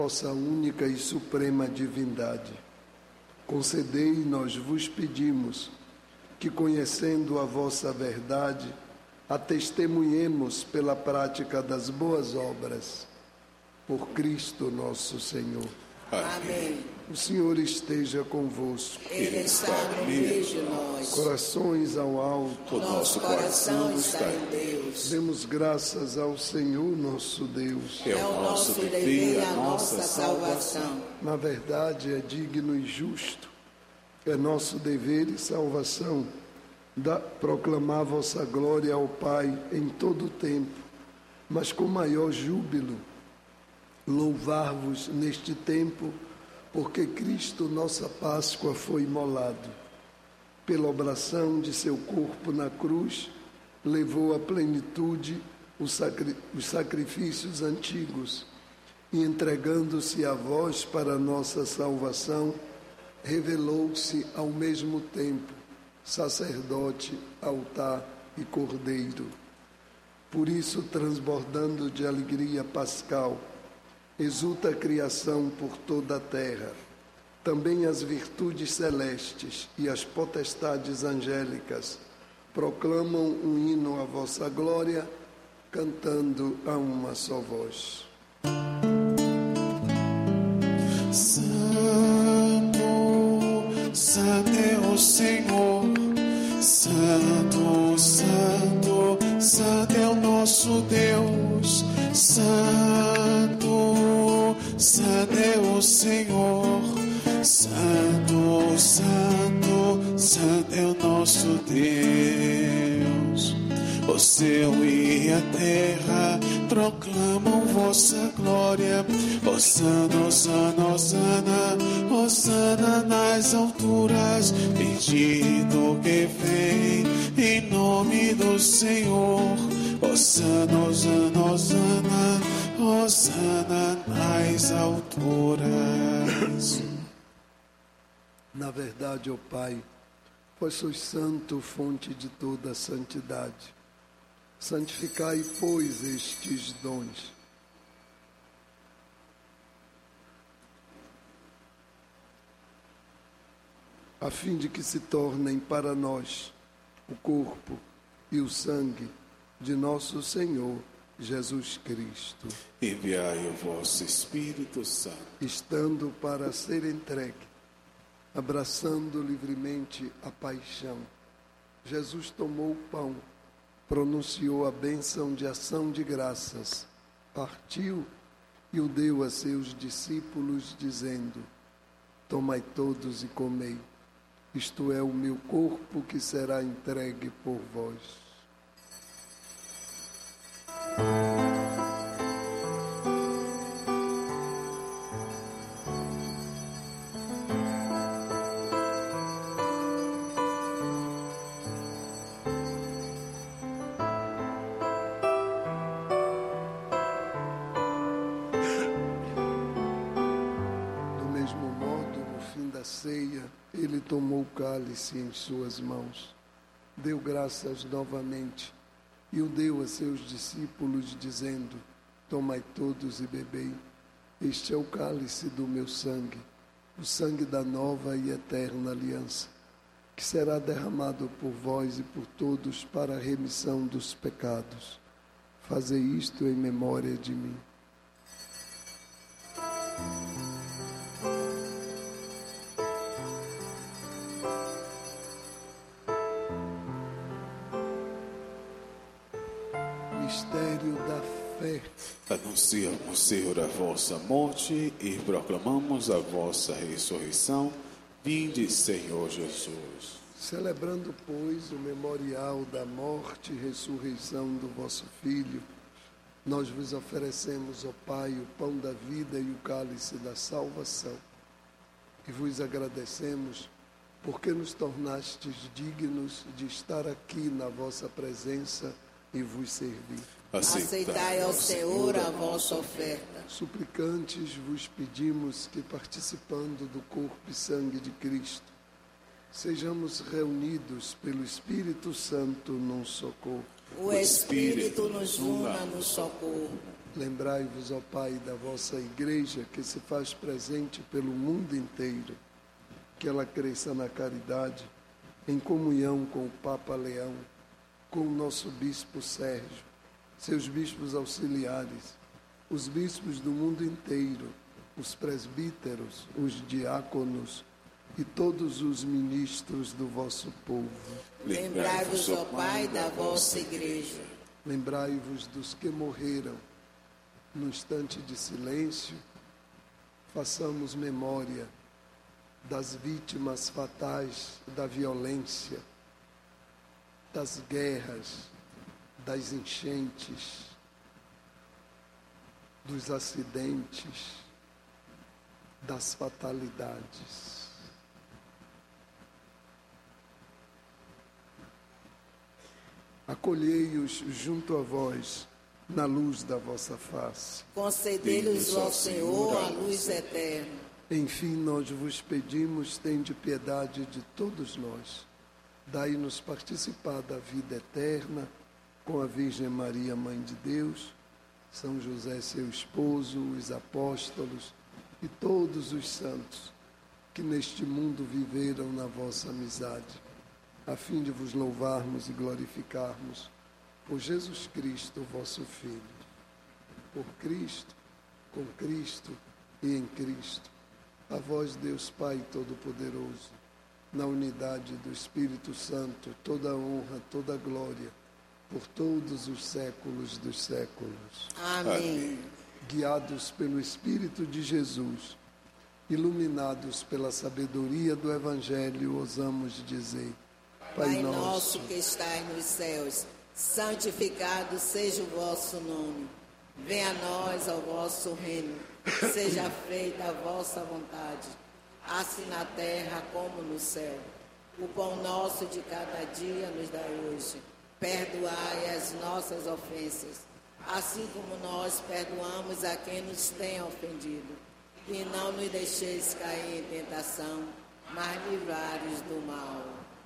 vossa única e suprema divindade. Concedei, nós vos pedimos, que conhecendo a vossa verdade, a testemunhemos pela prática das boas obras. Por Cristo nosso Senhor. Amém. O Senhor esteja convosco. Ele está no meio de nós. Corações ao alto. O nosso coração está em Deus. Demos graças ao Senhor nosso Deus. É o nosso dever e a nossa salvação. Na verdade, é digno e justo. É nosso dever e salvação proclamar vossa glória ao Pai em todo o tempo, mas com maior júbilo, louvar-vos neste tempo, porque Cristo, nossa Páscoa, foi imolado. Pela obração de seu corpo na cruz, levou à plenitude os sacrifícios antigos e, entregando-se a vós para nossa salvação, revelou-se ao mesmo tempo sacerdote, altar e cordeiro. Por isso, transbordando de alegria pascal, exulta a criação por toda a terra. Também as virtudes celestes e as potestades angélicas proclamam um hino à vossa glória, cantando a uma só voz. Santo é o Senhor, Santo, Santo, Santo é o nosso Deus, Santo, Santo é o Senhor, Santo, Santo, Santo é o nosso Deus. O céu e a terra proclamam vossa glória. Hosana, Hosana, Hosana, Hosana nas alturas. Bendito que vem em nome do Senhor. Hosana, Hosana, Hosana, Hosana nas alturas. Na verdade, ó Pai, vós sois santo, fonte de toda a santidade. Santificai, pois, estes dons, a fim de que se tornem para nós o corpo e o sangue de nosso Senhor Jesus Cristo. Enviai o vosso Espírito Santo, estando para ser entregue, abraçando livremente a paixão, Jesus tomou o pão, pronunciou a bênção de ação de graças, partiu e o deu a seus discípulos, dizendo: tomai todos e comei, isto é o meu corpo que será entregue por vós. Ceia, ele tomou o cálice em suas mãos, deu graças novamente e o deu a seus discípulos, dizendo: tomai todos e bebei, este é o cálice do meu sangue, o sangue da nova e eterna aliança, que será derramado por vós e por todos para a remissão dos pecados. Fazei isto em memória de mim. Mistério da fé. Anunciamos, Senhor, a vossa morte e proclamamos a vossa ressurreição. Vinde, Senhor Jesus. Celebrando, pois, o memorial da morte e ressurreição do vosso Filho, nós vos oferecemos, ó Pai, o pão da vida e o cálice da salvação. E vos agradecemos porque nos tornastes dignos de estar aqui na vossa presença e vos servir. Aceitai ao Senhor a vossa oferta. Suplicantes vos pedimos que, participando do corpo e sangue de Cristo, sejamos reunidos pelo Espírito Santo num só corpo. O Espírito nos una no só corpo. Lembrai-vos, ó Pai, da vossa Igreja, que se faz presente pelo mundo inteiro, que ela cresça na caridade, em comunhão com o Papa Leão, com o nosso Bispo Sérgio, seus bispos auxiliares, os bispos do mundo inteiro, os presbíteros, os diáconos e todos os ministros do vosso povo. Lembrai-vos, ó Pai, da vossa Igreja. Lembrai-vos dos que morreram. No instante de silêncio, façamos memória das vítimas fatais da violência, das guerras, das enchentes, dos acidentes, das fatalidades. Acolhei-os junto a vós, na luz da vossa face. Concedei-lhes, ó Senhor, a luz eterna. Enfim, nós vos pedimos, tende piedade de todos nós. Dai-nos participar da vida eterna com a Virgem Maria, Mãe de Deus, São José, seu esposo, os apóstolos e todos os santos que neste mundo viveram na vossa amizade, a fim de vos louvarmos e glorificarmos por Jesus Cristo, vosso Filho. Por Cristo, com Cristo e em Cristo, a vós, Deus Pai Todo-Poderoso, na unidade do Espírito Santo, toda honra, toda glória, por todos os séculos dos séculos. Amém. Guiados pelo Espírito de Jesus, iluminados pela sabedoria do Evangelho, ousamos dizer: Pai nosso que estais nos céus, santificado seja o vosso nome. Venha a nós o vosso reino. Seja feita a vossa vontade, assim na terra como no céu. O pão nosso de cada dia nos dai hoje. Perdoai as nossas ofensas, assim como nós perdoamos a quem nos tem ofendido. E não nos deixeis cair em tentação, mas livrai-nos do mal.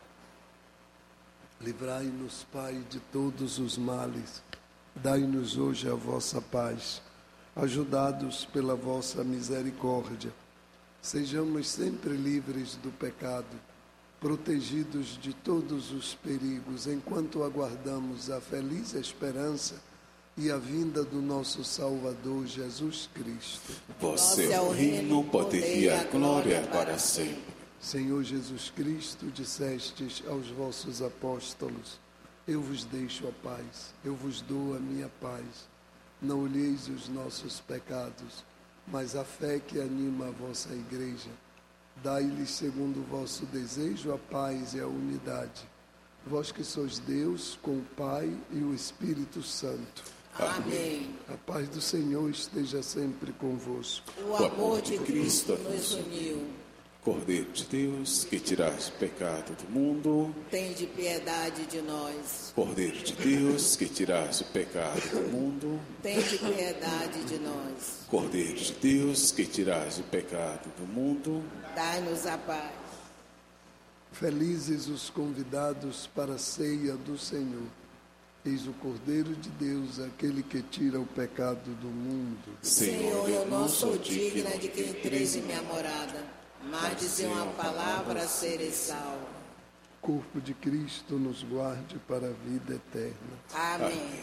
Livrai-nos, Pai, de todos os males. Dai-nos hoje a vossa paz. Ajudados pela vossa misericórdia, sejamos sempre livres do pecado, protegidos de todos os perigos, enquanto aguardamos a feliz esperança e a vinda do nosso Salvador Jesus Cristo. Vosso é o reino, o poder e a glória para sempre. Senhor Jesus Cristo, dissestes aos vossos apóstolos: eu vos deixo a paz, eu vos dou a minha paz. Não olheis os nossos pecados, mas a fé que anima a vossa Igreja. Dai-lhes, segundo o vosso desejo, a paz e a unidade. Vós que sois Deus, com o Pai e o Espírito Santo. Amém. A paz do Senhor esteja sempre convosco. O amor de Cristo nos uniu. Cordeiro de Deus, que tirais o pecado do mundo, Tende piedade de nós. Cordeiro de Deus, que tirais o pecado do mundo, Tende piedade de nós. Cordeiro de Deus, que tirais o pecado do mundo, Dai-nos a paz. Felizes os convidados para a ceia do Senhor. Eis o Cordeiro de Deus, aquele que tira o pecado do mundo. Senhor, eu não sou digna de que entreis em minha morada, mas dizer uma palavra serei salvo. Corpo de Cristo nos guarde para a vida eterna. Amém.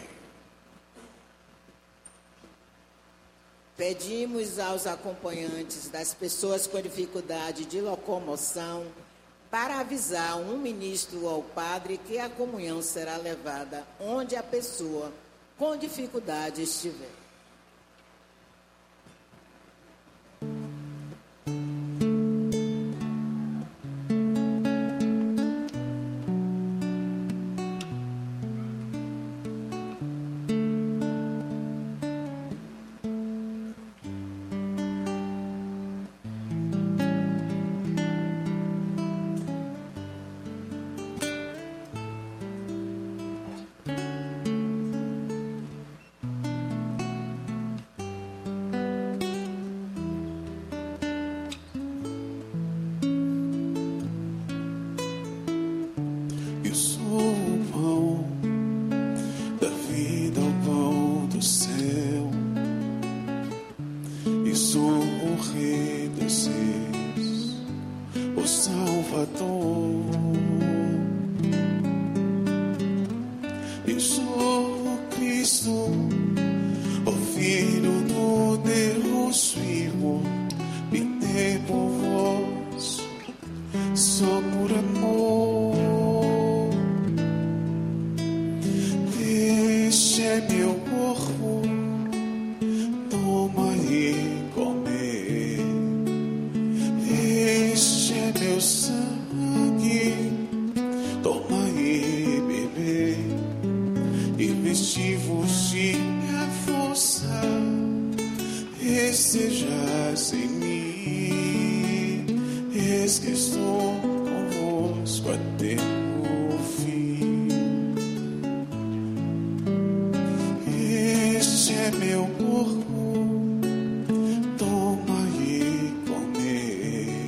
Pedimos aos acompanhantes das pessoas com dificuldade de locomoção para avisar um ministro ao padre que a comunhão será levada onde a pessoa com dificuldade estiver. Rei dos Reis, o Salvador. Eu sou o Cristo, o Filho do Deus vivo, vinde por vós, só por amor. Este é meu corpo, toma e come. Este é meu sangue, toma e bebe. E vestivos de minha força, estejais em mim. Eis que estou convosco até o fim. Este é meu corpo, toma e come.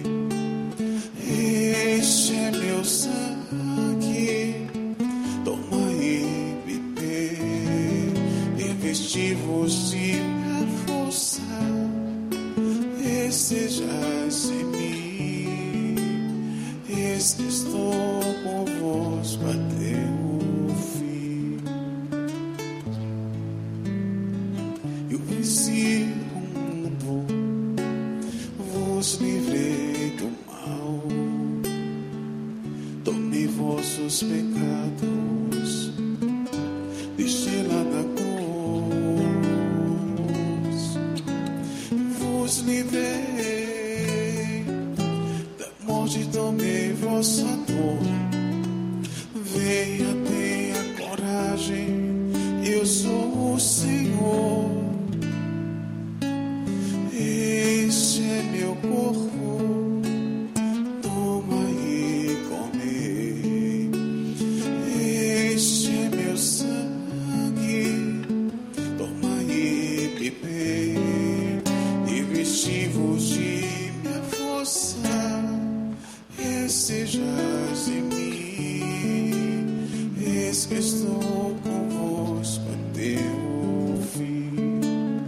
Este é meu sangue, toma e bebe. E vestivos de minha força, estejais em mim. Eis que estou convosco até o fim. Eu venci o mundo, vos livrei do mal, tomei vossos pecados, deixei lá na cruz, vos livrei da morte, tomei vossa dor. Venha, tenha coragem, eu sou o Senhor. Este é meu corpo, toma e come. Este é meu sangue, toma e bebe. E vestivos de minha força, estejais em mim. Eis que estou convosco até o fim.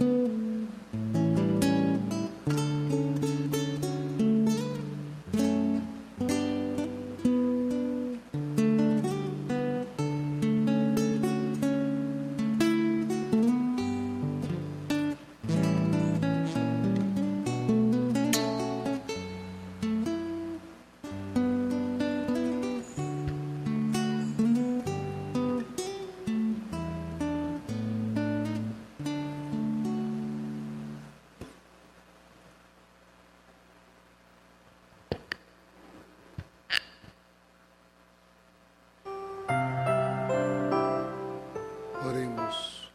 Oremos.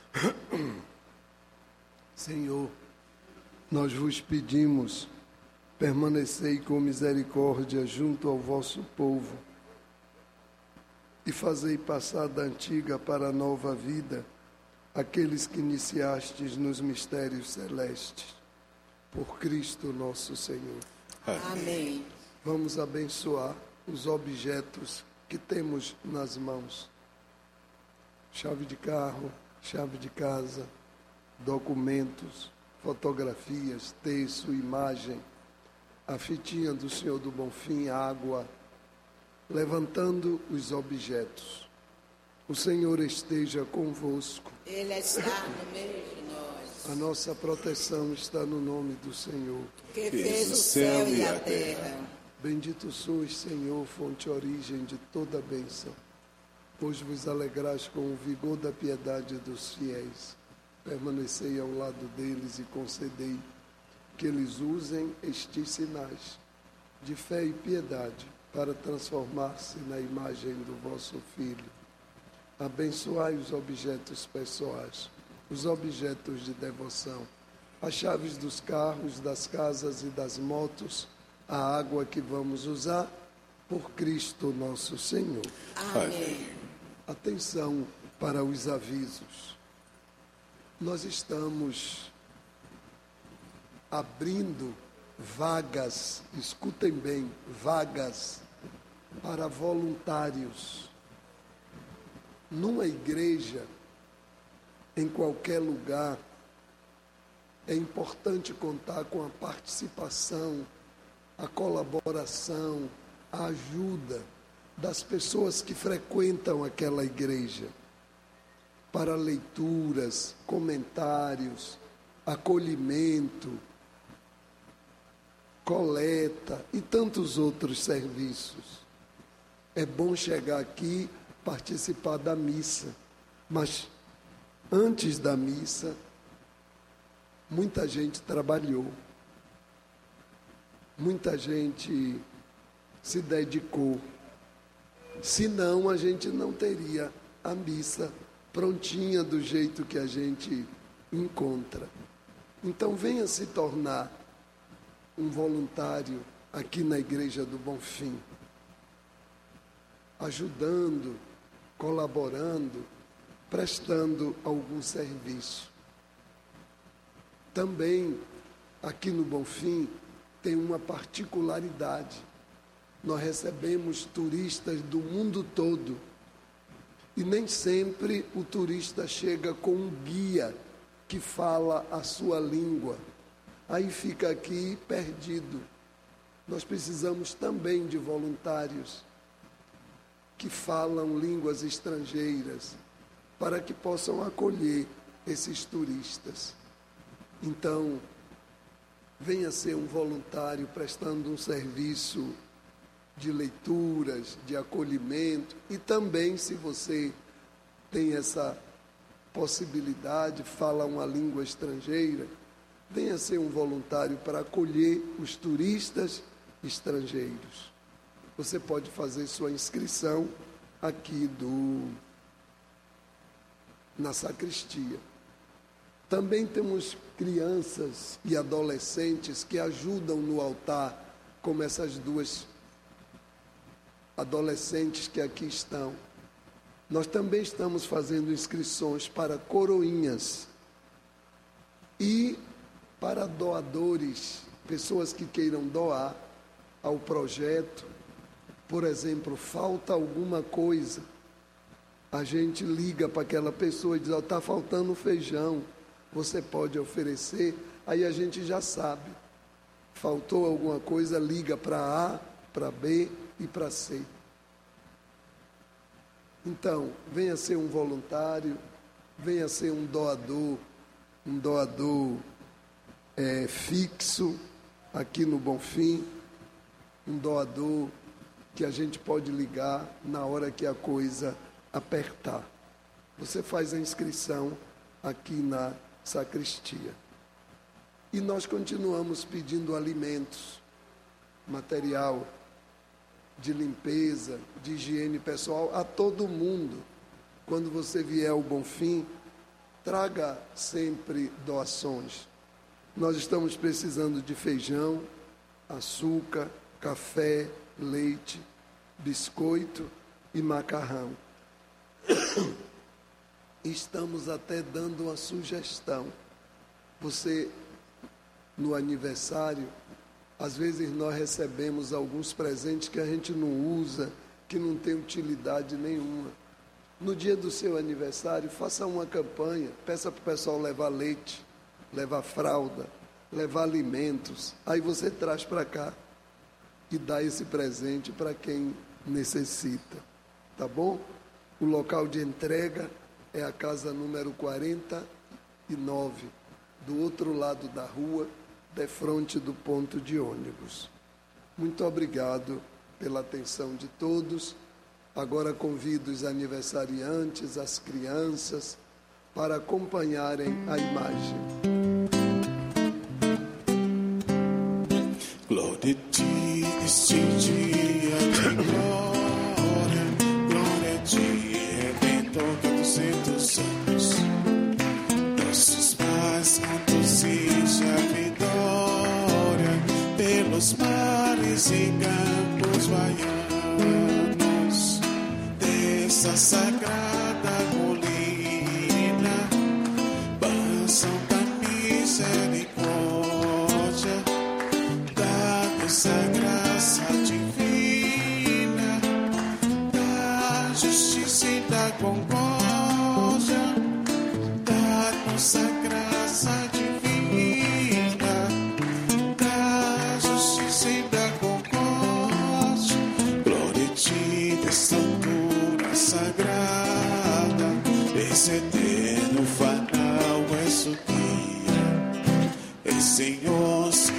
Senhor, nós vos pedimos, permanecei com misericórdia junto ao vosso povo e fazei passar da antiga para a nova vida aqueles que iniciastes nos mistérios celestes. Por Cristo nosso Senhor. Amém. Vamos abençoar os objetos que temos nas mãos. Chave de carro, chave de casa, documentos, fotografias, texto, imagem, a fitinha do Senhor do Bonfim, água, levantando os objetos. O Senhor esteja convosco. Ele está no meio de nós, A nossa proteção está no nome do Senhor. que fez o céu e a terra. Bendito sois, Senhor, fonte e origem de toda bênção, pois vos alegrais com o vigor da piedade dos fiéis. Permanecei ao lado deles e concedei que eles usem estes sinais de fé e piedade para transformar-se na imagem do vosso Filho. Abençoai os objetos pessoais, os objetos de devoção, as chaves dos carros, das casas e das motos, a água que vamos usar, por Cristo nosso Senhor. Amém. Atenção para os avisos. Nós estamos abrindo vagas, escutem bem, vagas para voluntários. Numa igreja, em qualquer lugar, É importante contar com a participação, a colaboração, a ajuda das pessoas que frequentam aquela igreja para leituras, comentários, acolhimento, coleta e tantos outros serviços. É bom chegar aqui, participar da missa, mas antes da missa, muita gente trabalhou, muita gente se dedicou. Senão, a gente não teria a missa prontinha do jeito que a gente encontra. Então, venha se tornar um voluntário aqui na Igreja do Bonfim, ajudando, colaborando, prestando algum serviço. Também, aqui no Bonfim, tem uma particularidade. Nós recebemos turistas do mundo todo e nem sempre o turista chega com um guia que fala a sua língua. Aí fica aqui perdido. Nós precisamos também de voluntários que falam línguas estrangeiras para que possam acolher esses turistas. Então, venha ser um voluntário prestando um serviço de leituras, de acolhimento, e também, se você tem essa possibilidade, fala uma língua estrangeira, venha ser um voluntário para acolher os turistas estrangeiros. Você pode fazer sua inscrição aqui na sacristia. Também temos crianças e adolescentes que ajudam no altar, como essas duas adolescentes que aqui estão. Nós também estamos fazendo inscrições para coroinhas e para doadores, pessoas que queiram doar ao projeto. Por exemplo, falta alguma coisa, a gente liga para aquela pessoa e diz: está faltando feijão, você pode oferecer? Aí a gente já sabe, faltou alguma coisa, liga para A, para B e para C. Então, venha ser um voluntário, venha ser um doador fixo aqui no Bonfim, um doador que a gente pode ligar na hora que a coisa apertar. Você faz a inscrição aqui na sacristia. E nós continuamos pedindo alimentos, material de limpeza, de higiene pessoal a todo mundo. Quando você vier ao Bonfim, traga sempre doações. Nós estamos precisando de feijão, açúcar, café, leite, biscoito e macarrão. Estamos até dando uma sugestão. Você, no aniversário, às vezes nós recebemos alguns presentes que a gente não usa, que não tem utilidade nenhuma. No dia do seu aniversário, faça uma campanha, peça para o pessoal levar leite, levar fralda, levar alimentos. Aí você traz para cá e dá esse presente para quem necessita. Tá bom? O local de entrega é a casa número 49, do outro lado da rua, defronte do ponto de ônibus. Muito obrigado pela atenção de todos. Agora convido os aniversariantes, as crianças, para acompanharem a imagem. Glória a ti, este dia de glória, glória a ti, Redentor de 200 santos, nossos pais, santos e já vitória, pelos mares e campos baianos, dessa sagrada colina, bênção da misericórdia, dá-nos a graça divina, da justiça e da concórdia, dá-nos a graça divina.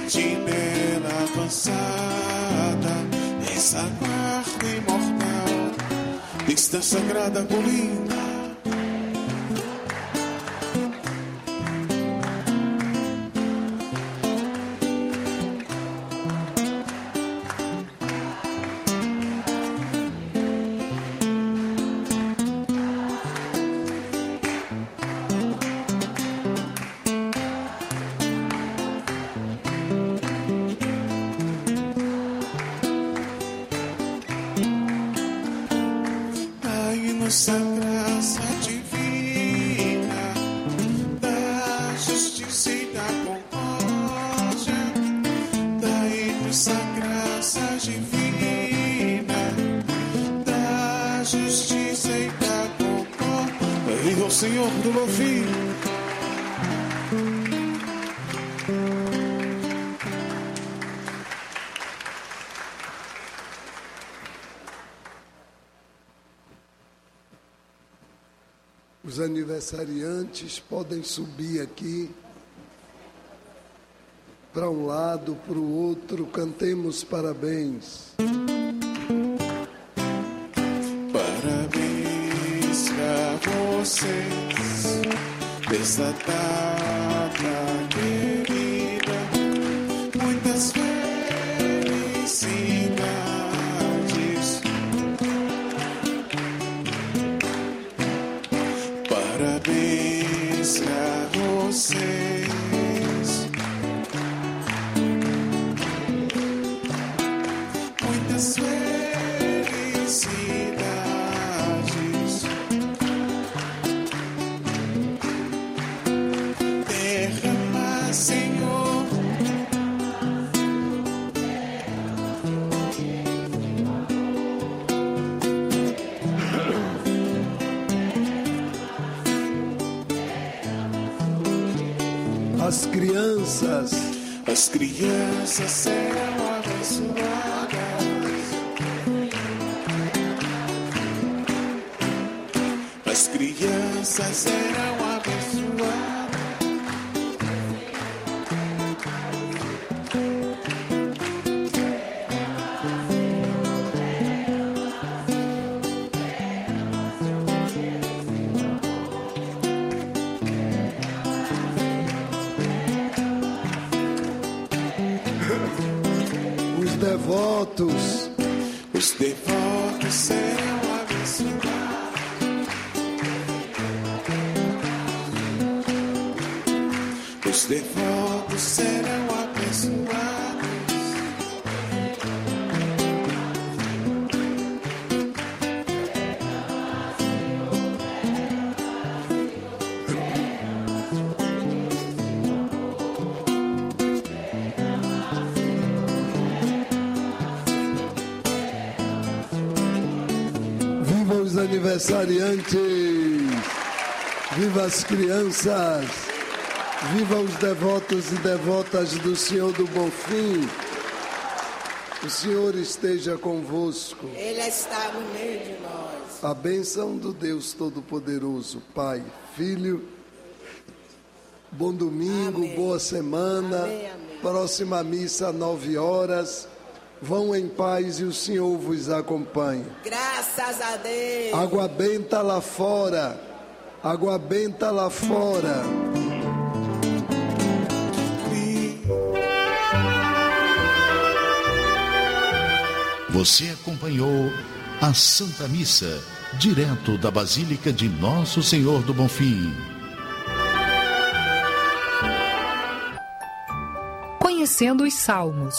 sentinela avançada, essa guarda imortal, distância sagrada colina. Nossa graça divina, da justiça e da concórdia, daí nossa graça divina, da justiça e da concórdia. Viva o Senhor do Bonfim. Os aniversariantes podem subir aqui, para um lado, para o outro, cantemos parabéns. Parabéns pra vocês, dessa data querida, muitas felicidades. Parabéns a vocês, muitas felicidades. Derrama, Senhor, As crianças serão abençoadas. As crianças serão abençoadas. Os devotos serão abençoados. Os devotos serão abençoados. aniversariantes, viva as crianças, viva os devotos e devotas do Senhor do Bonfim. O Senhor esteja convosco. Ele está no meio de nós. A bênção do Deus Todo-Poderoso, Pai, Filho, bom domingo, amém. Boa semana, amém, amém. Próxima missa, 9 horas. Vão em paz e o Senhor vos acompanhe. Graças a Deus. Água benta lá fora. Água benta lá fora. Você acompanhou a Santa Missa, direto da Basílica de Nosso Senhor do Bonfim. Conhecendo os Salmos.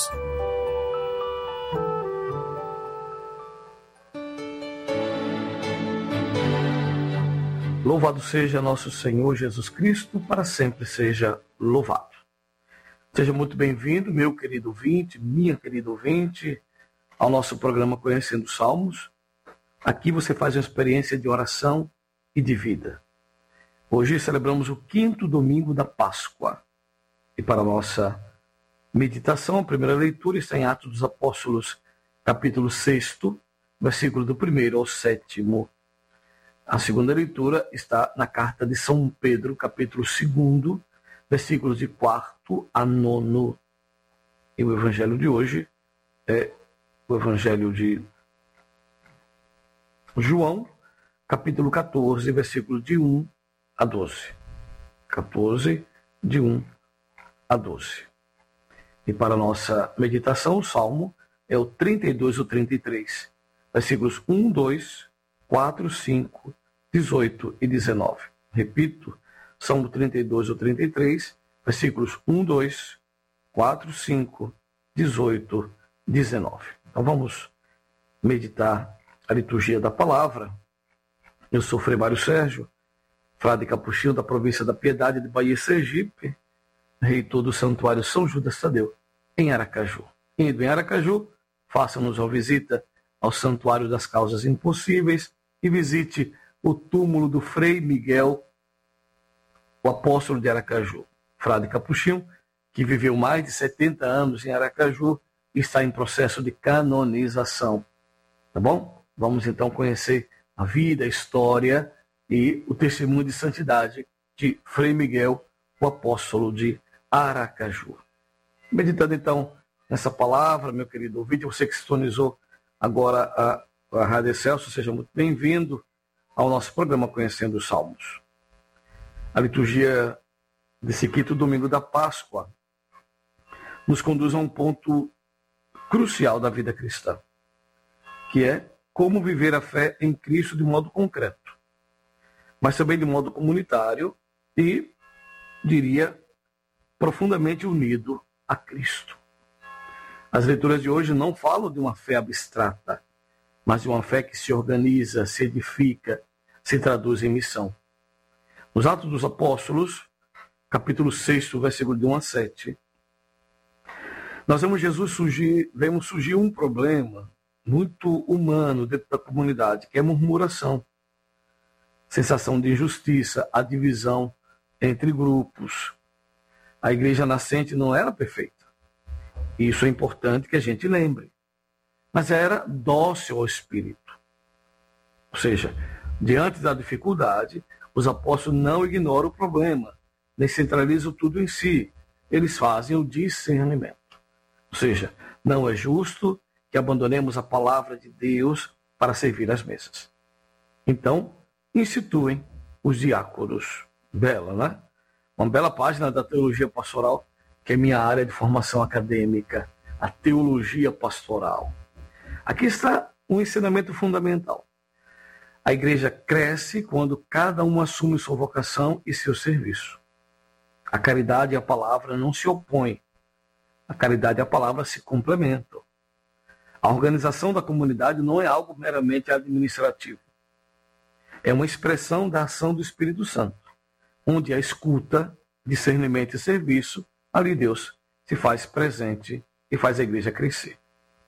Louvado seja nosso Senhor Jesus Cristo, para sempre seja louvado. Seja muito bem-vindo, meu querido ouvinte, minha querida ouvinte, ao nosso programa Conhecendo os Salmos. Aqui você faz uma experiência de oração e de vida. Hoje celebramos o 5º domingo da Páscoa. E para a nossa meditação, a primeira leitura está em Atos dos Apóstolos, capítulo 6, versículo do 1 ao 7. A segunda leitura está na carta de São Pedro, capítulo 2, versículos de 4 a 9. E o evangelho de hoje é o evangelho de João, capítulo 14, versículos de 1 a 12. 14, de 1 a 12. E para a nossa meditação, o Salmo é o 32 ou 33, versículos 1, 2, 4, 5, 18 e 19. Repito, Salmo 32 ou 33, versículos 1, 2, 4, 5, 18, 19. Então vamos meditar a liturgia da palavra. Eu sou Frei Mário Sérgio, frade capuchinho da província da Piedade de Bahia, Sergipe, reitor do Santuário São Judas Tadeu, em Aracaju. Indo em Aracaju, faça-nos uma visita ao Santuário das Causas Impossíveis e visite o túmulo do Frei Miguel, o apóstolo de Aracaju, frade capuchinho, que viveu mais de 70 anos em Aracaju e está em processo de canonização. Tá bom? Vamos então conhecer a vida, a história e o testemunho de santidade de Frei Miguel, o apóstolo de Aracaju. Meditando então nessa palavra, meu querido ouvinte, você que sintonizou agora a Rádio Excelsior, seja muito bem-vindo ao nosso programa Conhecendo os Salmos. A liturgia desse quinto domingo da Páscoa nos conduz a um ponto crucial da vida cristã, que é como viver a fé em Cristo de modo concreto, mas também de modo comunitário e, diria, profundamente unido a Cristo. As leituras de hoje não falam de uma fé abstrata, mas de uma fé que se organiza, se edifica, se traduz em missão. Nos Atos dos Apóstolos, capítulo 6, versículo de 1 a 7, nós vemos surgir um problema muito humano dentro da comunidade, que é a murmuração, sensação de injustiça, a divisão entre grupos. A igreja nascente não era perfeita. Isso é importante que a gente lembre. Mas era dócil ao Espírito. Ou seja, diante da dificuldade, os apóstolos não ignoram o problema, nem centralizam tudo em si. Eles fazem o discernimento. Ou seja, não é justo que abandonemos a palavra de Deus para servir às mesas. Então, instituem os diáconos. Bela, né? Uma bela página da teologia pastoral, que é minha área de formação acadêmica, a teologia pastoral. Aqui está um ensinamento fundamental. A igreja cresce quando cada um assume sua vocação e seu serviço. A caridade e a palavra não se opõem. A caridade e a palavra se complementam. A organização da comunidade não é algo meramente administrativo. É uma expressão da ação do Espírito Santo, onde a escuta, discernimento e serviço, ali Deus se faz presente e faz a igreja crescer.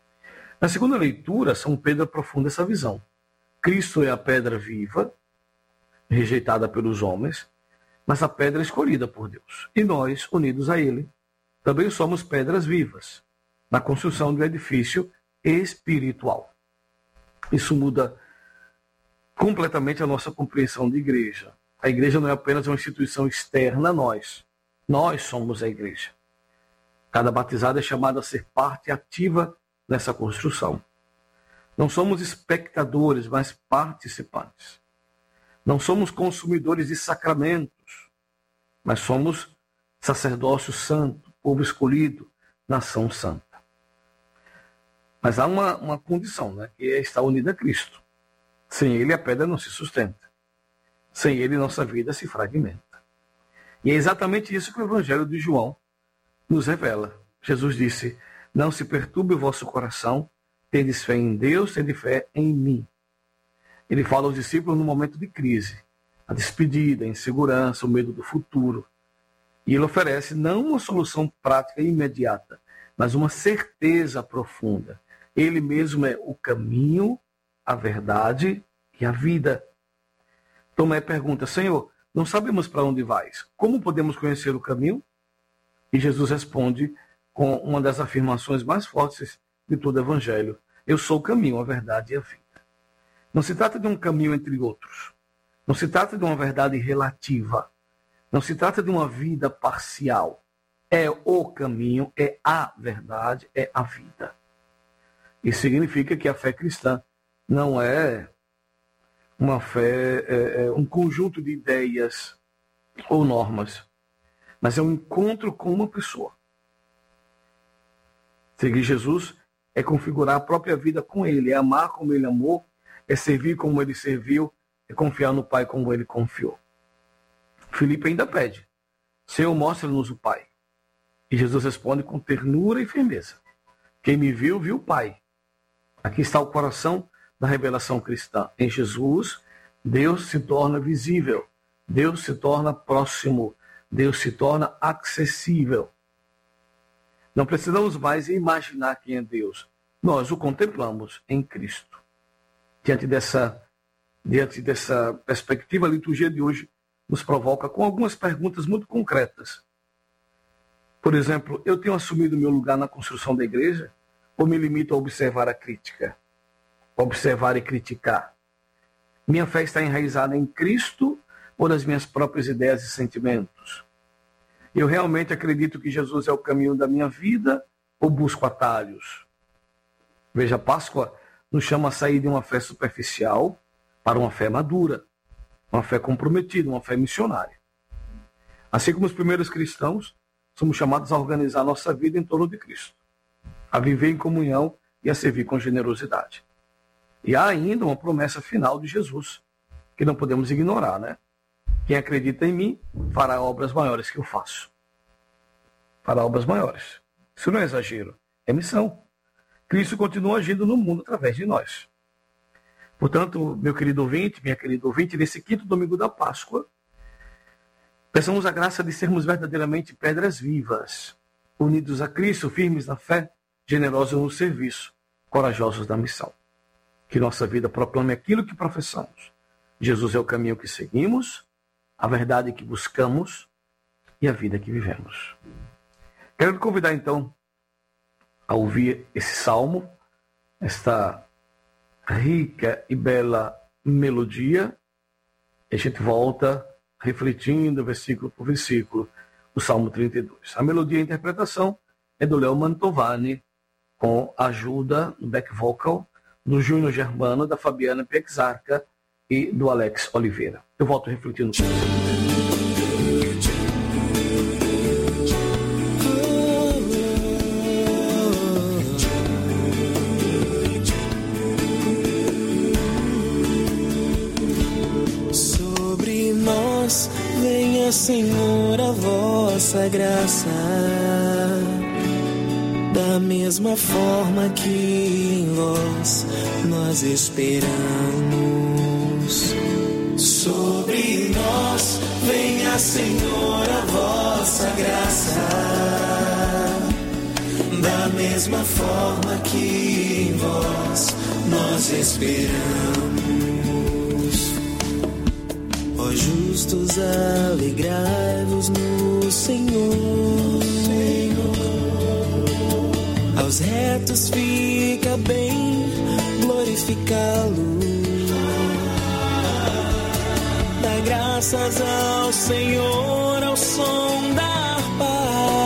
Na segunda leitura, São Pedro aprofunda essa visão. Cristo é a pedra viva, rejeitada pelos homens, mas a pedra escolhida por Deus. E nós, unidos a Ele, também somos pedras vivas, na construção de um edifício espiritual. Isso muda completamente a nossa compreensão de igreja. A igreja não é apenas uma instituição externa a nós. Nós somos a igreja. Cada batizado é chamado a ser parte ativa nessa construção. Não somos espectadores, mas participantes. Não somos consumidores de sacramentos, mas somos sacerdócio santo, povo escolhido, nação santa. Mas há uma condição, né, que é estar unida a Cristo. Sem Ele a pedra não se sustenta. Sem Ele nossa vida se fragmenta. E é exatamente isso que o Evangelho de João nos revela. Jesus disse: não se perturbe o vosso coração, tendes fé em Deus, tendes fé em mim. Ele fala aos discípulos no momento de crise, a despedida, a insegurança, o medo do futuro. E ele oferece não uma solução prática e imediata, mas uma certeza profunda. Ele mesmo é o caminho, a verdade e a vida. Tomé pergunta: Senhor, não sabemos para onde vais. Como podemos conhecer o caminho? E Jesus responde com uma das afirmações mais fortes de todo o Evangelho: eu sou o caminho, a verdade e a vida. Não se trata de um caminho entre outros. Não se trata de uma verdade relativa. Não se trata de uma vida parcial. é o caminho, é a verdade, é a vida. Isso significa que a fé cristã não é uma fé, um conjunto de ideias ou normas, mas é um encontro com uma pessoa. Seguir Jesus é configurar a própria vida com Ele, é amar como Ele amou, é servir como Ele serviu, é confiar no Pai como Ele confiou. Filipe ainda pede: Senhor, mostra-nos o Pai. E Jesus responde com ternura e firmeza: quem me viu, viu o Pai. Aqui está o coração da revelação cristã. Em Jesus, Deus se torna visível, Deus se torna próximo, Deus se torna acessível. Não precisamos mais imaginar quem é Deus. Nós o contemplamos em Cristo. Diante dessa perspectiva, a liturgia de hoje nos provoca com algumas perguntas muito concretas. Por exemplo, eu tenho assumido meu lugar na construção da igreja ou me limito a observar a crítica? Observar e criticar? Minha fé está enraizada em Cristo ou nas minhas próprias ideias e sentimentos? Eu realmente acredito que Jesus é o caminho da minha vida ou busco atalhos? Veja, a Páscoa nos chama a sair de uma fé superficial para uma fé madura, uma fé comprometida, uma fé missionária. Assim como os primeiros cristãos, somos chamados a organizar nossa vida em torno de Cristo, a viver em comunhão e a servir com generosidade. E há ainda uma promessa final de Jesus, que não podemos ignorar, né? Quem acredita em mim fará obras maiores que eu faço. Fará obras maiores. Isso não é exagero, é missão. Cristo continua agindo no mundo através de nós. Portanto, meu querido ouvinte, minha querida ouvinte, nesse quinto domingo da Páscoa, peçamos a graça de sermos verdadeiramente pedras vivas, unidos a Cristo, firmes na fé, generosos no serviço, corajosos na missão. Que nossa vida proclame aquilo que professamos. Jesus é o caminho que seguimos, a verdade que buscamos e a vida que vivemos. Quero te convidar, então, a ouvir esse salmo, esta rica e bela melodia, e a gente volta refletindo versículo por versículo o Salmo 32. A melodia e a interpretação é do Léo Mantovani, com a ajuda no back vocal do Júnior Germano, da Fabiana Pexarca e do Alex Oliveira. Eu volto refletindo. Sobre nós venha, Senhor, a vossa graça, da mesma forma que em vós nós esperamos. Sobre nós venha, Senhor, a vossa graça, da mesma forma que em vós nós esperamos. Ó justos, alegrai-vos no Senhor. Aos retos fica bem glorificá-lo. Dá graças ao Senhor ao som da harpa,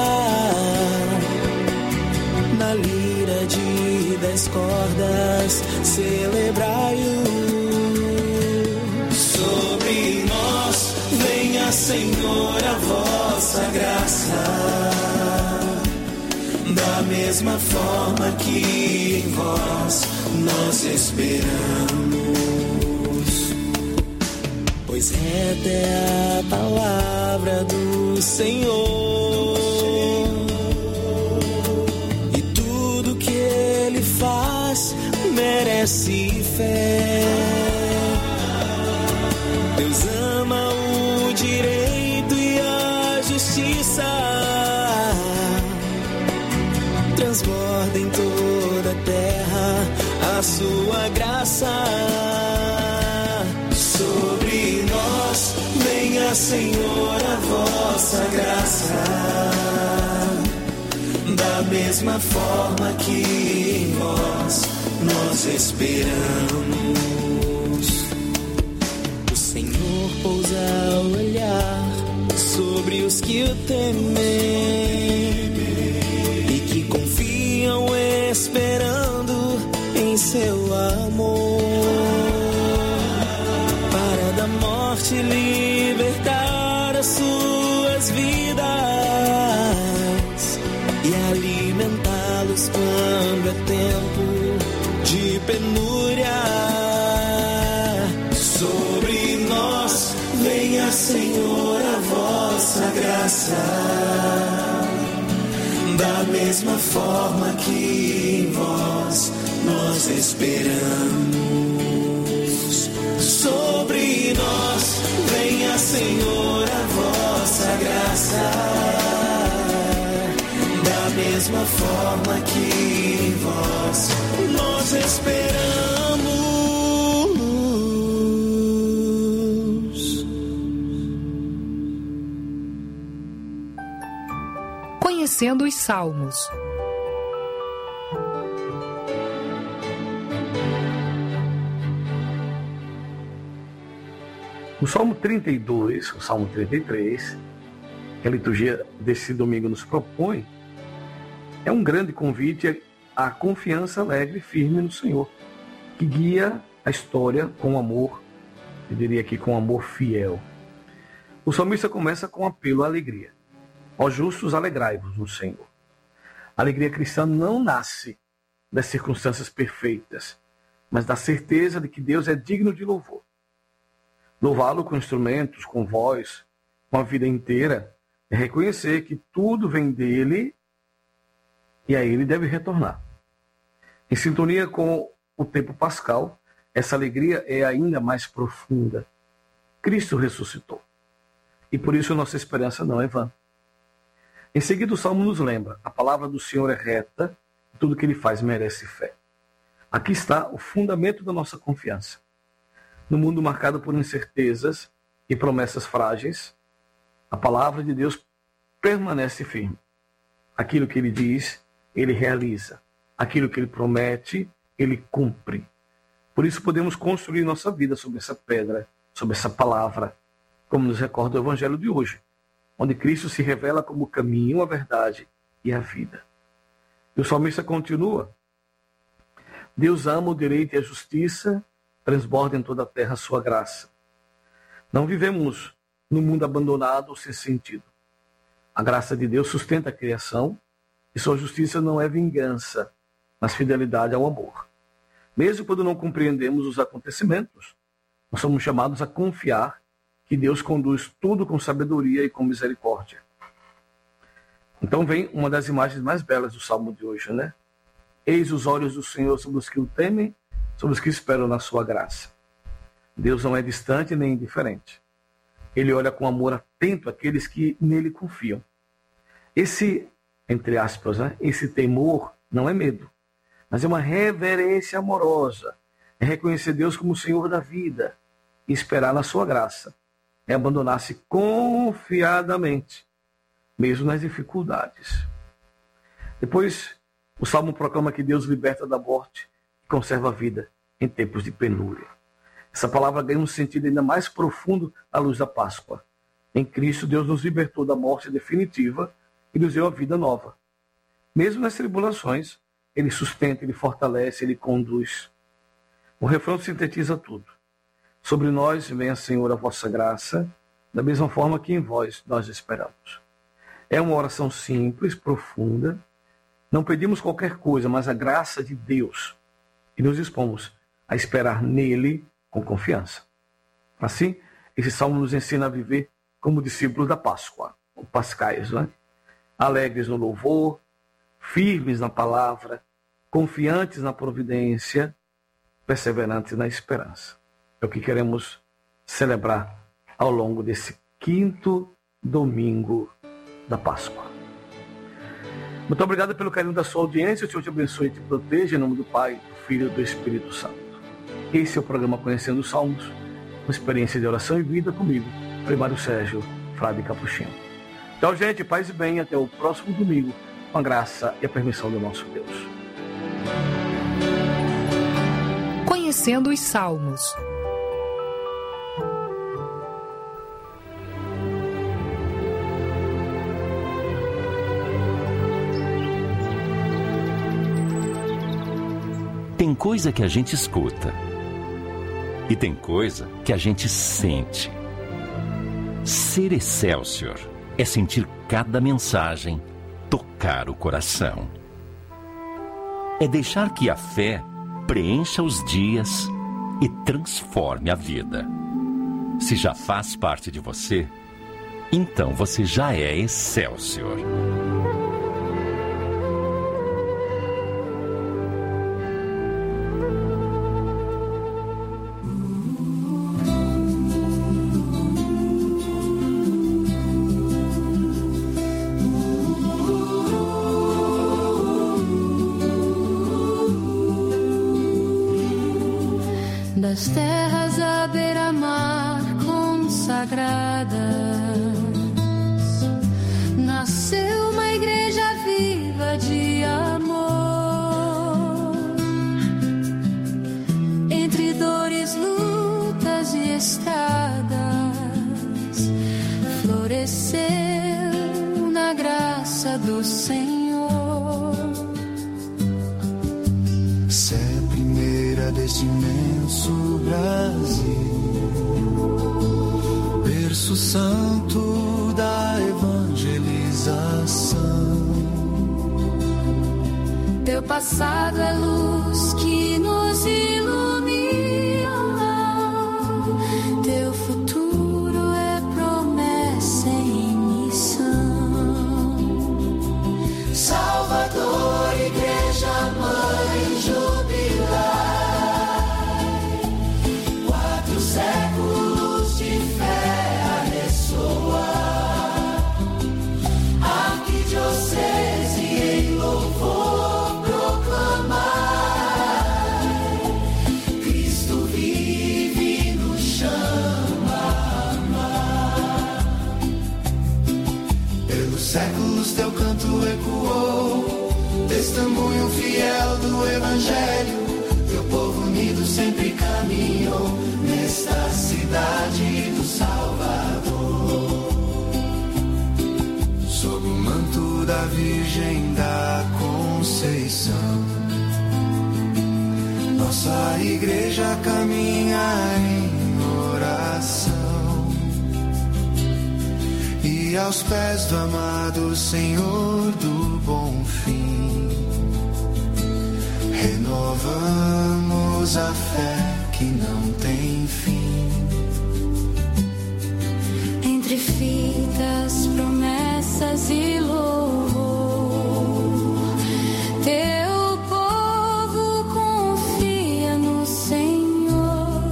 na lira de 10 cordas celebrai-o. Sobre nós venha, Senhor, a vossa graça, da mesma forma que em vós nós esperamos. Pois reta é a palavra do Senhor, e tudo que Ele faz merece fé. Deus ama o direito e a justiça, transborda em toda a terra a sua graça. Sobre nós venha, Senhor, a vossa graça, da mesma forma que em vós nós esperamos. O Senhor pousa ao olhar sobre sobre os que o temem e que confiam esperando em seu amor, para da morte libertar as suas vidas e alimentá-los quando é tempo de penúria. Sobre nós venha, Senhor, a vossa graça, da mesma forma que em vós nós esperamos. Sobre nós venha, Senhor, a vossa graça, da mesma forma que em vós nós esperamos. Conhecendo os Salmos. O Salmo 32, o Salmo 33, que a liturgia desse domingo nos propõe, é um grande convite à confiança alegre e firme no Senhor, que guia a história com amor, eu diria aqui com amor fiel. O salmista começa com um apelo à alegria. Ó justos, alegrai-vos no Senhor. A alegria cristã não nasce das circunstâncias perfeitas, mas da certeza de que Deus é digno de louvor. Louvá-lo com instrumentos, com voz, com a vida inteira, é reconhecer que tudo vem dele e a ele deve retornar. Em sintonia com o tempo pascal, essa alegria é ainda mais profunda. Cristo ressuscitou. E por isso nossa esperança não é vã. Em seguida, o Salmo nos lembra: a palavra do Senhor é reta, e tudo que ele faz merece fé. Aqui está o fundamento da nossa confiança. No mundo marcado por incertezas e promessas frágeis, a palavra de Deus permanece firme. Aquilo que ele diz, ele realiza. Aquilo que ele promete, ele cumpre. Por isso podemos construir nossa vida sobre essa pedra, sobre essa palavra, como nos recorda o Evangelho de hoje, onde Cristo se revela como o caminho, a verdade e a vida. E o salmista continua: Deus ama o direito e a justiça, transborda em toda a terra a sua graça. Não vivemos num mundo abandonado ou sem sentido. A graça de Deus sustenta a criação e sua justiça não é vingança, mas fidelidade ao amor. Mesmo quando não compreendemos os acontecimentos, nós somos chamados a confiar que Deus conduz tudo com sabedoria e com misericórdia. Então vem uma das imagens mais belas do Salmo de hoje, né? Eis os olhos do Senhor sobre os que o temem, sobre os que esperam na sua graça. Deus não é distante nem indiferente. Ele olha com amor atento àqueles que nele confiam. Esse, entre aspas, né? Esse temor não é medo, mas é uma reverência amorosa. É reconhecer Deus como o Senhor da vida e esperar na sua graça. É abandonar-se confiadamente, mesmo nas dificuldades. Depois, o Salmo proclama que Deus liberta da morte e conserva a vida em tempos de penúria. Essa palavra ganha um sentido ainda mais profundo à luz da Páscoa. Em Cristo, Deus nos libertou da morte definitiva e nos deu a vida nova. Mesmo nas tribulações, Ele sustenta, Ele fortalece, Ele conduz. O refrão sintetiza tudo. Sobre nós venha, Senhor, a vossa graça, da mesma forma que em vós nós esperamos. É uma oração simples, profunda. Não pedimos qualquer coisa, mas a graça de Deus. E nos dispomos a esperar nele com confiança. Assim, esse salmo nos ensina a viver como discípulos da Páscoa, ou pascais, né? Alegres no louvor, firmes na palavra, confiantes na providência, perseverantes na esperança. É o que queremos celebrar ao longo desse 5º domingo da Páscoa. Muito obrigado pelo carinho da sua audiência. O Senhor te abençoe e te proteja, em nome do Pai, do Filho e do Espírito Santo. Esse é o programa Conhecendo os Salmos, uma experiência de oração e vida comigo, Primário Sérgio, Frade Capuchinho. Então, gente, paz e bem, até o próximo domingo, com a graça e a permissão do nosso Deus. Conhecendo os Salmos. Tem coisa que a gente escuta e tem coisa que a gente sente. Ser Excelsior é sentir cada mensagem tocar o coração. É deixar que a fé preencha os dias e transforme a vida. Se já faz parte de você, então você já é Excelsior. Das terras à beira-mar consagradas, nasceu uma igreja viva de amor. Entre dores, lutas e estradas, floresceu na graça do Senhor. Sé primeira desse imenso Brasil, berço santo da evangelização. Teu passado é luz que nos ilumina, teu futuro é promessa em missão. Salvador, Igreja Mãe, jubilai, 4 séculos de fé a ressoar, arquidiocese em louvor proclamai, Cristo vive, nos chama a amar. Pelos séculos teu canto ecoou, testemunho fiel do Evangelho. Teu povo unido sempre caminhou nesta cidade do Salvador. Sob o manto da Virgem da Conceição, nossa igreja caminha em oração. E aos pés do amado Senhor do Bom Fim, renovamos a fé que não tem fim. Entre fitas, promessas e louvor, teu povo confia no Senhor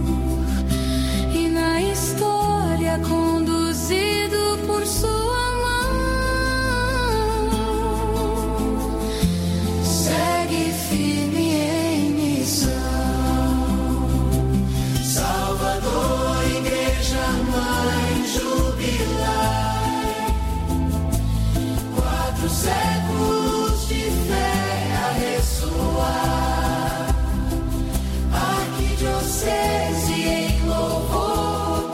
e na história conduzido por sua mão. Segue firme em missão. Salvador, Igreja Mãe, jubilai, 4 séculos de fé a ressoar, arquidiocese em louvor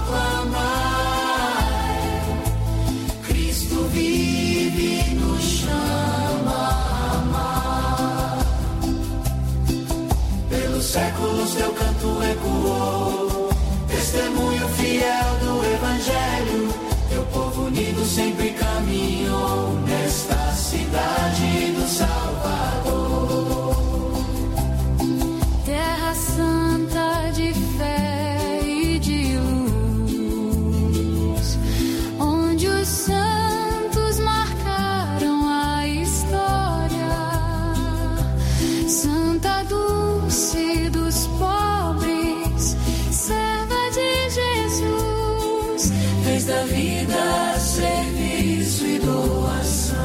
proclamai, Cristo vive, nos chama a amar. Pelos séculos teu canto ecoou, testemunho fiel do Evangelho. Teu povo unido sempre caminhou nesta cidade do Salvador. Terra santa de fé e de luz, onde os santos marcaram a história. Santa Dulce dos pobres, serva de Jesus, fez da vida serviço e doação.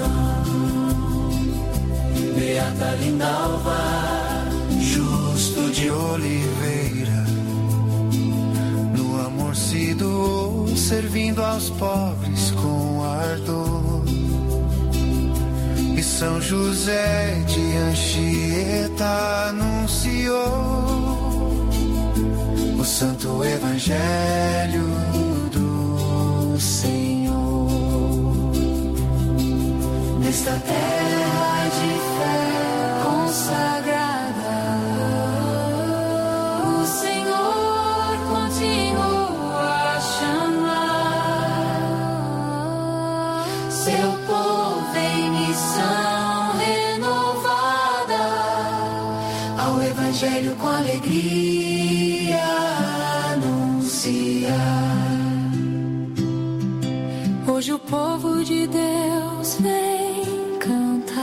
Beata Lindalva, Justo de Oliveira, no amor se doou, servindo aos pobres com ardor. E São José de Anchieta anunciou o santo Evangelho do Senhor. nesta terra de fé consagrada, Evangelho com alegria anunciar. Hoje o povo de Deus vem cantar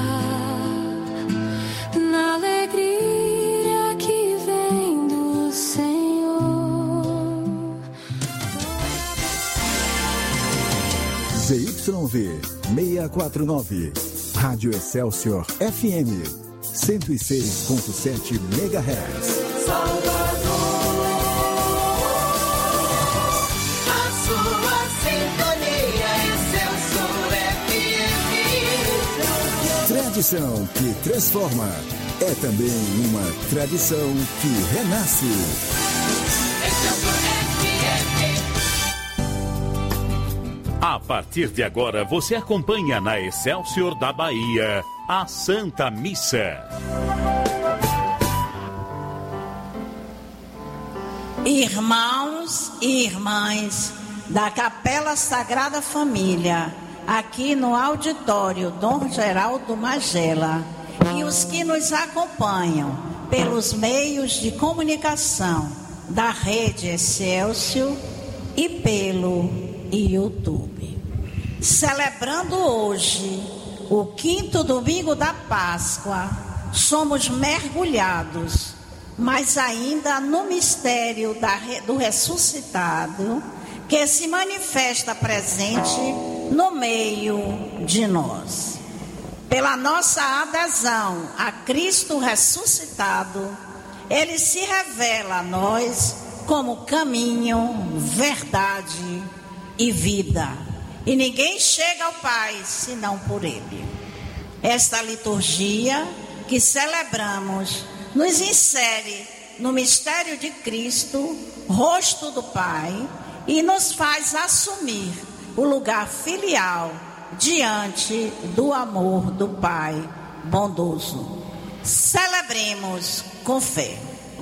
na alegria que vem do Senhor. ZYV 649, Rádio Excelsior FM 106.7 MHz. Tradição que transforma é também uma tradição que renasce. A partir de agora, você acompanha na Excelsior da Bahia a Santa Missa. Irmãos e irmãs da Capela Sagrada Família, aqui no auditório Dom Geraldo Magela, e os que nos acompanham pelos meios de comunicação da Rede Excelsior e pelo YouTube. Celebrando hoje o 5º domingo da Páscoa, somos mergulhados, mas ainda no mistério do ressuscitado, que se manifesta presente no meio de nós. Pela nossa adesão a Cristo ressuscitado, Ele se revela a nós como caminho, verdade e vida. E ninguém chega ao Pai senão por Ele. Esta liturgia que celebramos nos insere no mistério de Cristo, rosto do Pai, e nos faz assumir o lugar filial diante do amor do Pai bondoso. Celebremos com fé.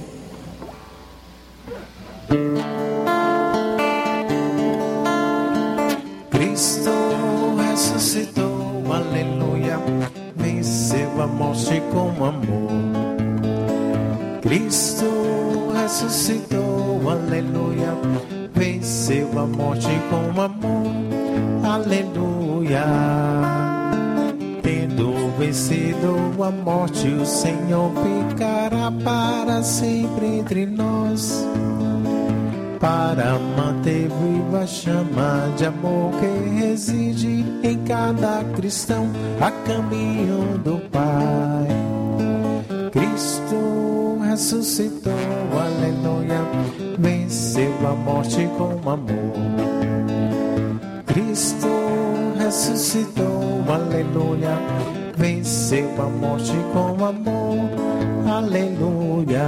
Cristo ressuscitou, aleluia, venceu a morte com amor. Cristo ressuscitou, aleluia, venceu a morte com amor, aleluia. Tendo vencido a morte, o Senhor ficará para sempre entre nós, para manter viva a chama de amor que reside em cada cristão a caminho do Pai. Cristo ressuscitou, aleluia, venceu a morte com amor. Cristo ressuscitou, aleluia, venceu a morte com amor, aleluia.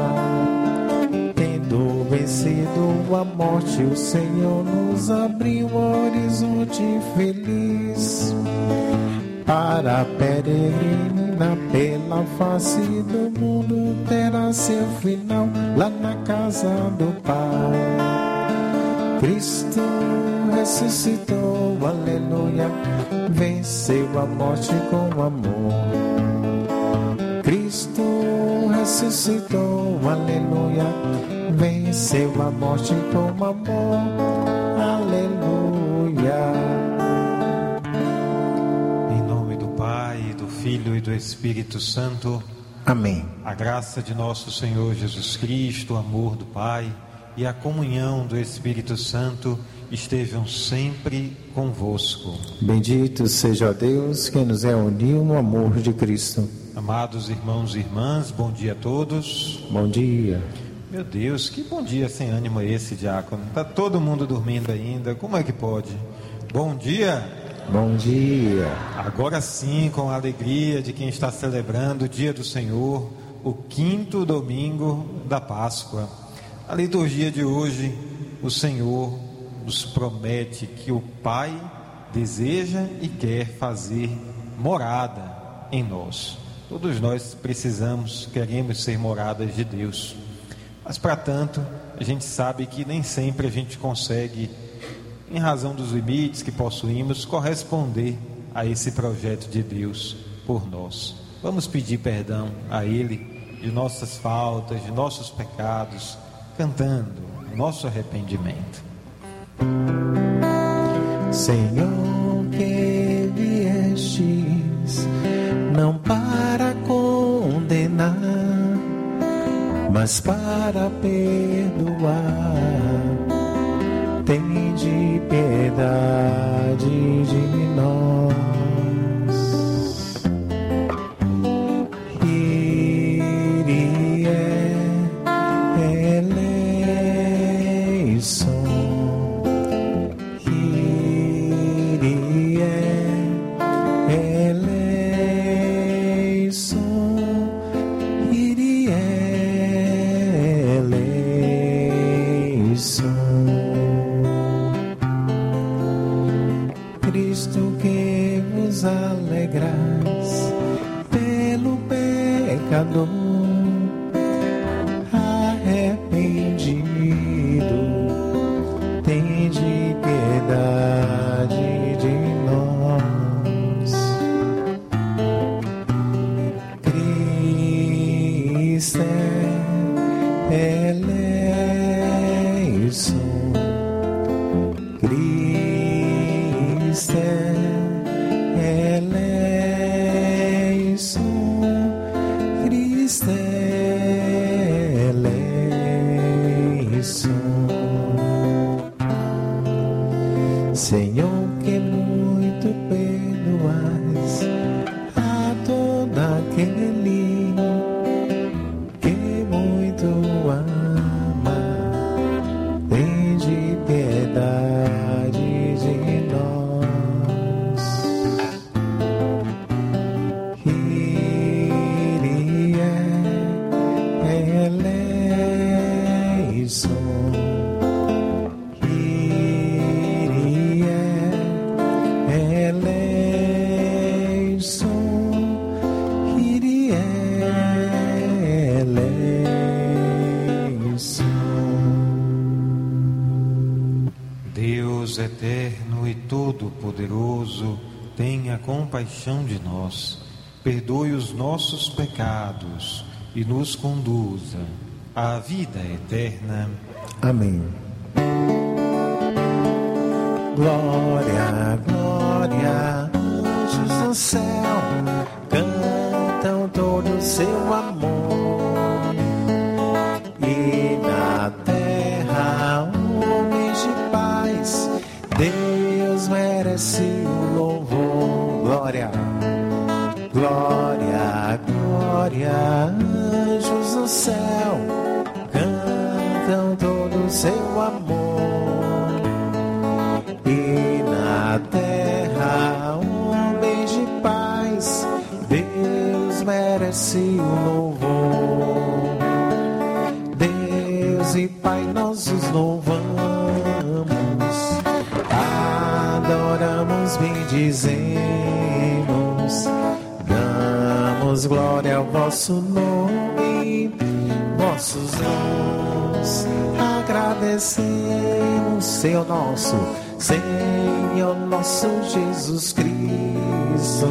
Tendo vencido a morte, o Senhor nos abriu um horizonte feliz para peregrinar pela face do mundo, terá seu final lá na casa do Pai. Cristo ressuscitou, aleluia, venceu a morte com amor. Cristo ressuscitou, aleluia, venceu a morte com amor, aleluia. Filho e do Espírito Santo. Amém. A graça de nosso Senhor Jesus Cristo, o amor do Pai e a comunhão do Espírito Santo estejam sempre convosco. Bendito seja Deus que nos reuniu no amor de Cristo. Amados irmãos e irmãs, bom dia a todos. Bom dia. Meu Deus, que bom dia sem ânimo é esse, diácono? Está todo mundo dormindo ainda, como é que pode? Bom dia. Bom dia. Agora sim, com a alegria de quem está celebrando o dia do Senhor, o 5º domingo da Páscoa. A liturgia de hoje, o Senhor nos promete que o Pai deseja e quer fazer morada em nós. Todos nós queremos ser moradas de Deus. Mas para tanto, a gente sabe que nem sempre a gente consegue, em razão dos limites que possuímos, corresponder a esse projeto de Deus por nós. Vamos pedir perdão a Ele de nossas faltas, de nossos pecados, cantando o nosso arrependimento. Senhor, que viestes não para condenar, mas para perdoar, tende piedade de nós. Cristo, que vos alegrais pelo pecador arrependido, tende piedade de nós. Cristo é eleição, Cristo é eleição, Cristo é eleição. Senhor, que muito perdoais a todo aquele que muito ama, tende piedade de nós. Kyrie eleison, Kyrie eleison, Kyrie eleison. Deus eterno e todo-poderoso, tenha compaixão de nós, perdoe os nossos pecados e nos conduza à vida eterna. Amém. Glória, glória, anjos no céu, cantam todo o seu amor. E na terra, homens de paz, Deus merece o louvor. Glória, glória, glória, anjos no céu, cantam todo o seu amor. E na terra, homens de paz, Deus merece o louvor. Deus e Pai, nós os louvamos, adoramos, bendizemos, damos glória ao vosso nome, vossos dons agradecemos, Senhor nosso Jesus Cristo,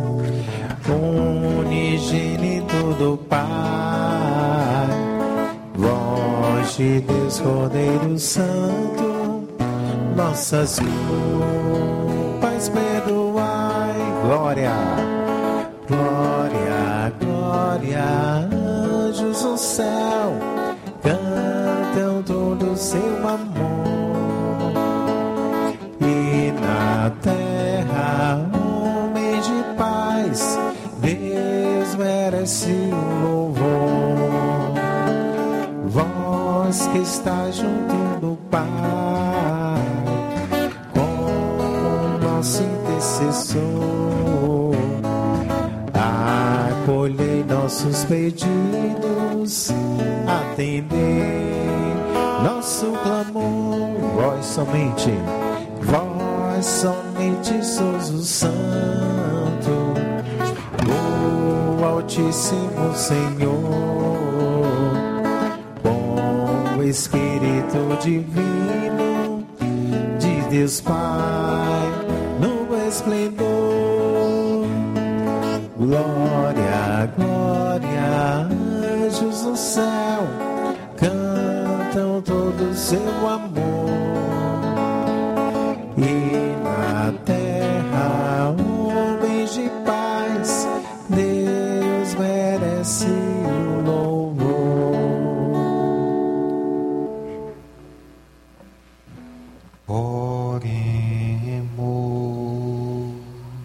unigênito do Pai, voz de Deus, Cordeiro Santo, nossas culpas perdoai. Glória, glória, glória, anjos no céu, cantam todo o seu amor. E na terra, homens de paz, Deus merece o louvor. Vós que está junto do Pai, como nosso intercessor, acolhei nossos pedidos, atendei nosso clamor. Vós somente sois o Santo, o Altíssimo Senhor, bom Espírito Divino de Deus Pai, no esplendor. Glória, glória, seu amor. E na terra, homens de paz, Deus merece o louvor. Oremos.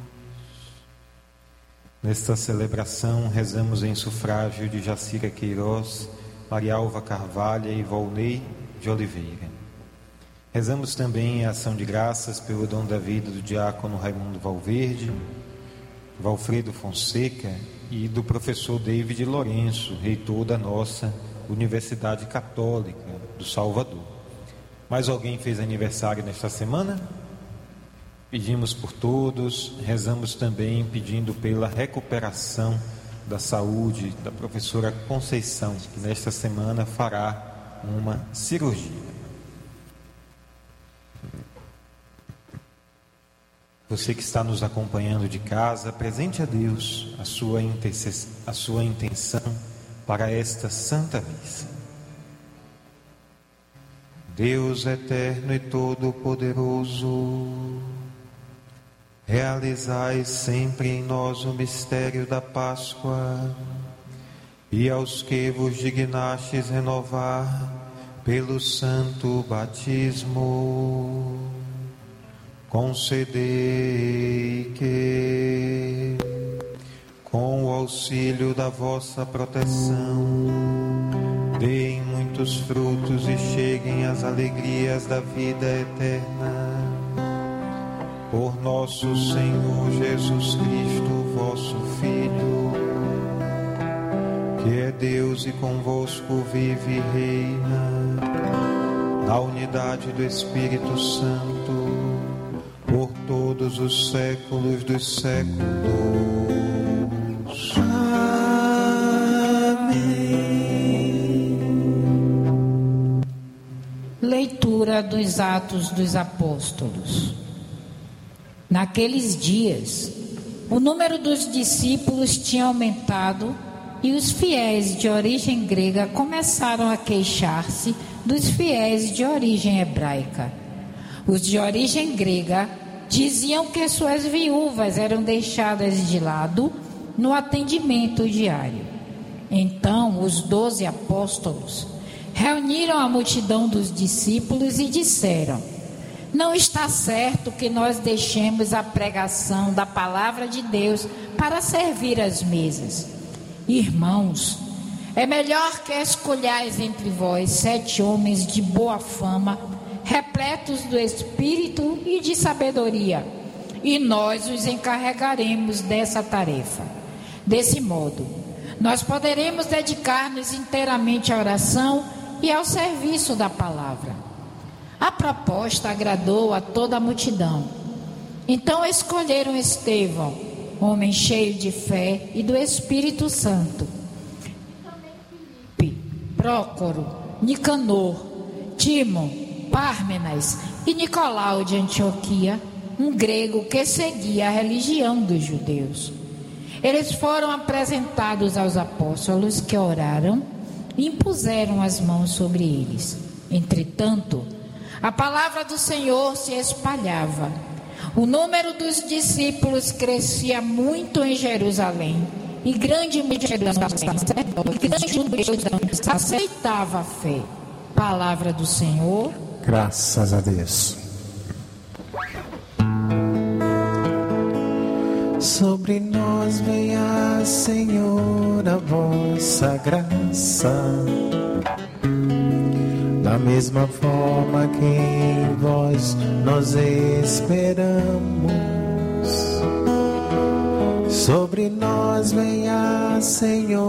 Nesta celebração, rezamos em sufrágio de Jacira Queiroz, Maria Alva Carvalho e Volney de Oliveira. Rezamos também a ação de graças pelo dom da vida do diácono Raimundo Valverde, Valfredo Fonseca e do professor David Lourenço, reitor da nossa Universidade Católica do Salvador. Mais alguém fez aniversário nesta semana? Pedimos por todos, rezamos também pedindo pela recuperação da saúde da professora Conceição, que nesta semana fará uma cirurgia. Você que está nos acompanhando de casa, apresente a Deus a sua intenção para esta Santa Missa. Deus eterno e todo-poderoso, realizai sempre em nós o mistério da Páscoa, e aos que vos dignastes renovar pelo santo batismo, concedei que, com o auxílio da vossa proteção, deem muitos frutos e cheguem às alegrias da vida eterna. Por nosso Senhor Jesus Cristo, vosso Filho, que é Deus e convosco vive e reina, na unidade do Espírito Santo, por todos os séculos dos séculos. Amém. Leitura dos Atos dos Apóstolos. Naqueles dias, o número dos discípulos tinha aumentado e os fiéis de origem grega começaram a queixar-se dos fiéis de origem hebraica. Os de origem grega diziam que suas viúvas eram deixadas de lado no atendimento diário. Então, os 12 apóstolos reuniram a multidão dos discípulos e disseram: não está certo que nós deixemos a pregação da palavra de Deus para servir as mesas. Irmãos, é melhor que escolhais entre vós 7 homens de boa fama, repletos do Espírito e de sabedoria, e nós os encarregaremos dessa tarefa. Desse modo, nós poderemos dedicar-nos inteiramente à oração e ao serviço da palavra. A proposta agradou a toda a multidão. Então escolheram Estevão, homem cheio de fé e do Espírito Santo, Prócoro, Nicanor, Timon, Pármenas e Nicolau de Antioquia, um grego que seguia a religião dos judeus. Eles foram apresentados aos apóstolos, que oraram e impuseram as mãos sobre eles. Entretanto, a palavra do Senhor se espalhava. O número dos discípulos crescia muito em Jerusalém, e grande multidão aceitava a fé. Palavra do Senhor. Graças a Deus. Sobre nós venha, Senhor, a vossa graça, da mesma forma que em vós nós esperamos. Sobre nós venha, Senhor,